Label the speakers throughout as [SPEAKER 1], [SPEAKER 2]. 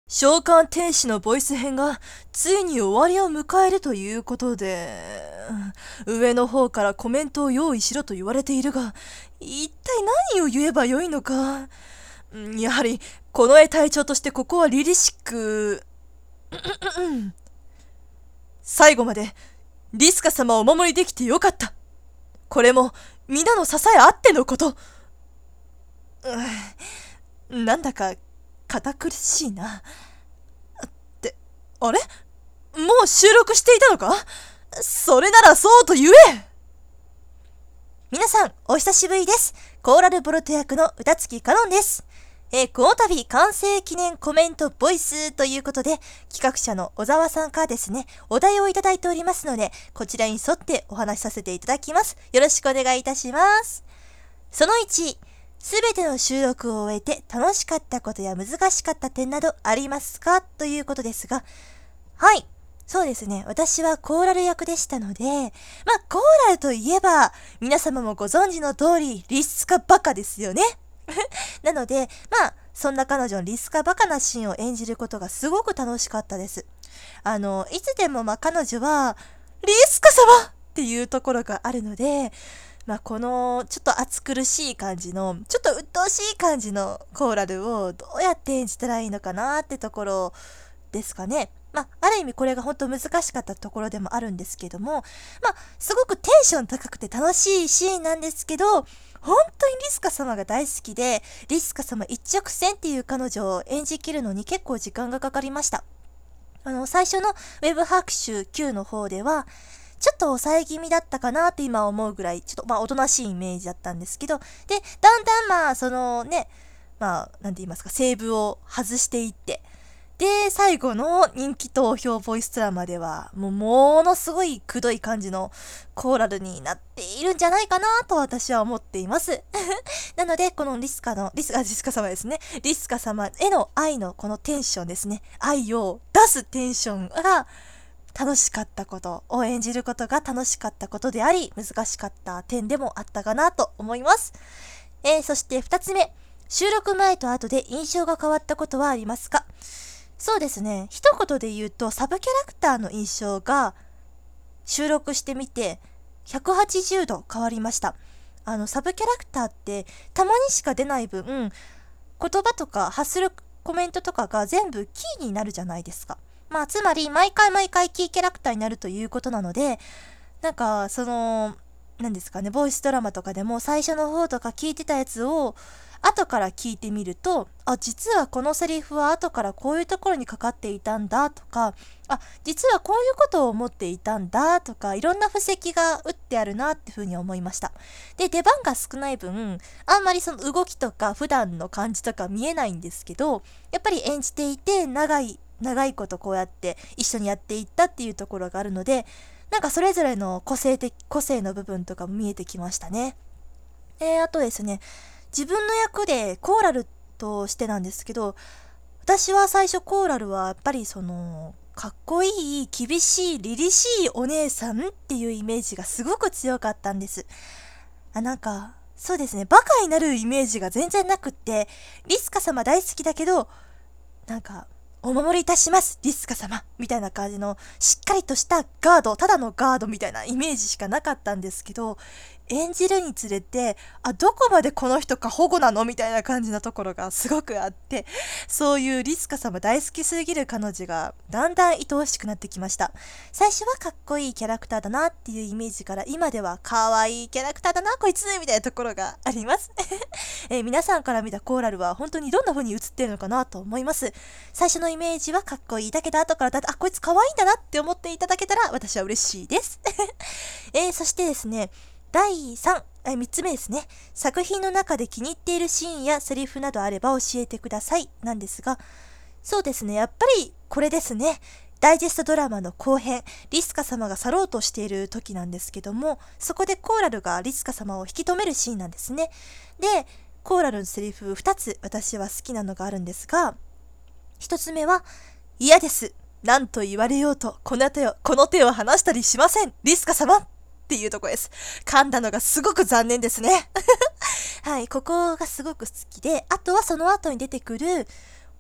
[SPEAKER 1] 召喚天使のボイス編がついに終わりを迎えるということで、上の方からコメントを用意しろと言われているが、一体何を言えばよいのか。やはり、この絵隊長としてここはリリシック。最後まで、リスカ様をお守りできてよかった。これも、皆の支えあってのこと。なんだか、堅苦しいな。あれ？もう収録していたのか？それならそうと言え！
[SPEAKER 2] 皆さん、お久しぶりです。コーラルボルト役の歌月かのんです。この度、完成記念コメントボイスということで、企画者の小沢さんからですね、お題をいただいておりますので、こちらに沿ってお話しさせていただきます。よろしくお願いいたします。その1、すべての収録を終えて楽しかったことや難しかった点などありますかということですが、はい。そうですね。私はコーラル役でしたので、コーラルといえば、皆様もご存知の通り、リスカバカですよね。なので、そんな彼女のリスカバカなシーンを演じることがすごく楽しかったです。いつでも彼女は、リスカ様っていうところがあるので、このちょっと暑苦しい感じの、ちょっと鬱陶しい感じのコーラルをどうやって演じたらいいのかなってところですかね。ある意味これが本当難しかったところでもあるんですけども、すごくテンション高くて楽しいシーンなんですけど、本当にリスカ様が大好きで、リスカ様一直線っていう彼女を演じきるのに結構時間がかかりました。最初のウェブ拍手9の方では、ちょっと抑え気味だったかなって今思うぐらい、ちょっとおとなしいイメージだったんですけど、で、だんだんそのね、なんて言いますか、セーブを外していって、で、最後の人気投票ボイスドラマでは、ものすごいくどい感じのコーラルになっているんじゃないかなと私は思っています。なので、このリスカ様ですね。リスカ様への愛のこのテンションですね。愛を出すテンションが楽しかったことを演じることが楽しかったことであり、難しかった点でもあったかなと思います。そして2つ目。収録前と後で印象が変わったことはありますか？そうですね。一言で言うと、サブキャラクターの印象が収録してみて180度変わりました。サブキャラクターってたまにしか出ない分、言葉とか発するコメントとかが全部キーになるじゃないですか。つまり毎回キーキャラクターになるということなので、何ですかね、ボイスドラマとかでも最初の方とか聞いてたやつを後から聞いてみると、実はこのセリフは後からこういうところにかかっていたんだとか、実はこういうことを思っていたんだとか、いろんな布石が打ってあるなっていうふうに思いました。で、出番が少ない分、あんまりその動きとか普段の感じとか見えないんですけど、やっぱり演じていて長いことこうやって一緒にやっていったっていうところがあるので、それぞれの個性の部分とかも見えてきましたね。あとですね、自分の役でコーラルとしてなんですけど、私は最初コーラルはやっぱりかっこいい、厳しい、凛々しいお姉さんっていうイメージがすごく強かったんです。そうですね、バカになるイメージが全然なくって、リスカ様大好きだけど、お守りいたします、リスカ様みたいな感じのしっかりとしたガード、ただのガードみたいなイメージしかなかったんですけど、演じるにつれて、どこまでこの人か保護なのみたいな感じのところがすごくあって、そういうリスカ様大好きすぎる彼女がだんだん愛おしくなってきました。最初はかっこいいキャラクターだなっていうイメージから、今ではかわいいキャラクターだなこいつみたいなところがあります。皆さんから見たコーラルは本当にどんな風に映ってるのかなと思います。最初のイメージはかっこいいだけど、後からこいつかわいいんだなって思っていただけたら私は嬉しいです。そしてですね、第3つ目ですね。作品の中で気に入っているシーンやセリフなどあれば教えてくださいなんですが、そうですね、やっぱりこれですね。ダイジェストドラマの後編、リスカ様が去ろうとしている時なんですけども、そこでコーラルがリスカ様を引き止めるシーンなんですね。で、コーラルのセリフ2つ私は好きなのがあるんですが、1つ目は、嫌です。何と言われようと、この手を離したりしません。リスカ様っていうとこです。噛んだのがすごく残念ですね。はい、ここがすごく好きで、あとはその後に出てくる、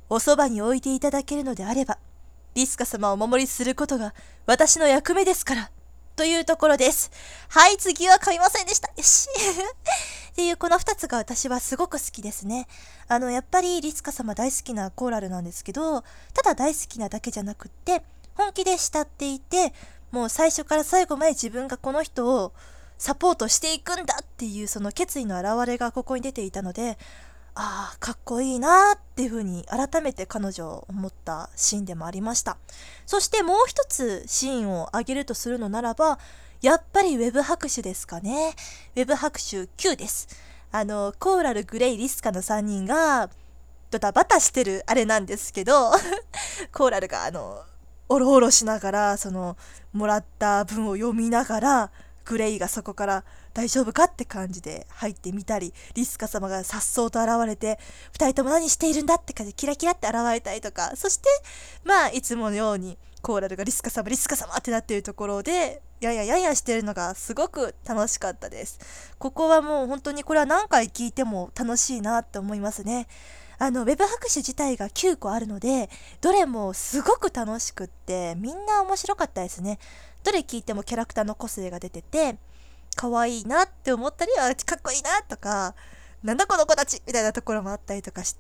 [SPEAKER 1] おそばに置いていただけるのであれば、リスカ様をお守りすることが私の役目ですから、というところです。はい、次は噛みませんでした。よし。っていうこの2つが私はすごく好きですね。やっぱりリスカ様大好きなコーラルなんですけど、ただ大好きなだけじゃなくって、本気で慕っていて、もう最初から最後まで自分がこの人をサポートしていくんだっていうその決意の表れがここに出ていたので、ああ、かっこいいなっていうふうに改めて彼女を思ったシーンでもありました。そしてもう一つシーンを挙げるとするのならば、やっぱりウェブ拍手ですかね。ウェブ拍手9です。コーラル、グレイ、リスカの3人がドタバタしてるあれなんですけどコーラルがおろおろしながらもらった文を読みながら、グレイがそこから大丈夫かって感じで入ってみたり、リスカ様が颯爽と現れて2人とも何しているんだって感じでキラキラって現れたりとか、そしていつものようにコーラルがリスカ様ってなっているところでやんやしてるのがすごく楽しかったです。ここはもう本当にこれは何回聞いても楽しいなって思いますね。ウェブ拍手自体が9個あるので、どれもすごく楽しくってみんな面白かったですね。どれ聞いてもキャラクターの個性が出てて可愛いなって思ったりはかっこいいなとか、なんだこの子たちみたいなところもあったりとかして、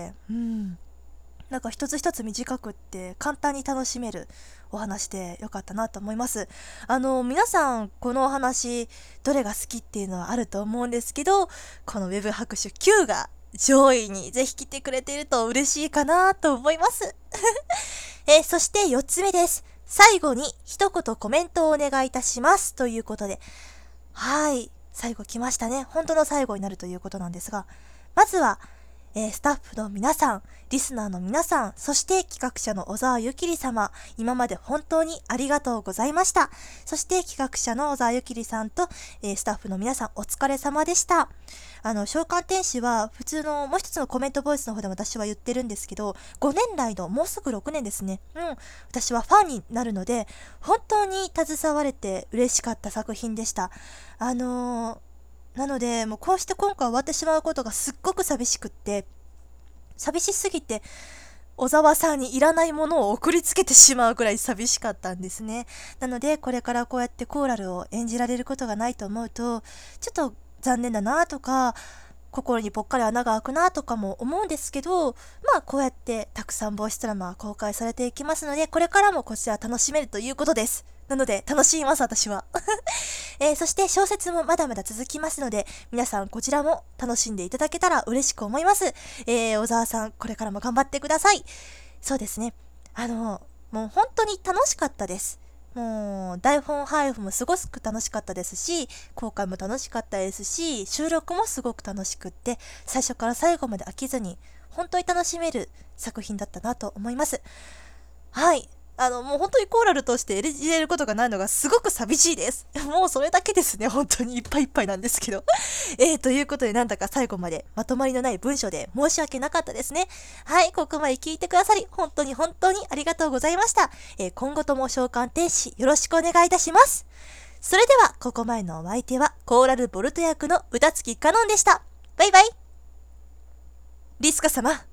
[SPEAKER 1] なんか一つ一つ短くって簡単に楽しめるお話でよかったなと思います。皆さんこのお話どれが好きっていうのはあると思うんですけど、このウェブ拍手9が上位にぜひ来てくれていると嬉しいかなと思います。そして4つ目です。最後に一言コメントをお願いいたしますということで、はい、最後来ましたね。本当の最後になるということなんですが、まずは、スタッフの皆さん、リスナーの皆さん、そして企画者の小沢ゆきり様、今まで本当にありがとうございました。そして企画者の小沢ゆきりさんと、スタッフの皆さんお疲れ様でした。召喚天使は普通のもう一つのコメントボイスの方で私は言ってるんですけど、5年来のもうすぐ6年ですね。私はファンになるので、本当に携われて嬉しかった作品でした。なので、もうこうして今回終わってしまうことがすっごく寂しくって、寂しすぎて、小沢さんにいらないものを送りつけてしまうくらい寂しかったんですね。なので、これからこうやってコーラルを演じられることがないと思うと、ちょっと残念だなとか、心にぽっかり穴が開くなとかも思うんですけど、こうやってたくさんボイスドラマは公開されていきますので、これからもこちら楽しめるということです。なので楽しみます、私は。そして小説もまだまだ続きますので、皆さんこちらも楽しんでいただけたら嬉しく思います。小沢さん、これからも頑張ってください。そうですね。もう本当に楽しかったです。もう台本配布もすごく楽しかったですし、公開も楽しかったですし、収録もすごく楽しくって、最初から最後まで飽きずに本当に楽しめる作品だったなと思います。はい。もう本当にコーラルとして演じれることがないのがすごく寂しいです。もうそれだけですね。本当にいっぱいいっぱいなんですけど。ということでなんだか最後までまとまりのない文章で申し訳なかったですね。はい、ここまで聞いてくださり、本当にありがとうございました。今後とも召喚天使よろしくお願いいたします。それでは、ここまでのお相手はコーラルボルト役の歌月かのんでした。バイバイ。リスカ様、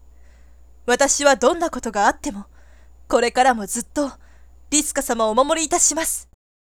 [SPEAKER 1] 私はどんなことがあっても、これからもずっとリスカ様をお守りいたします。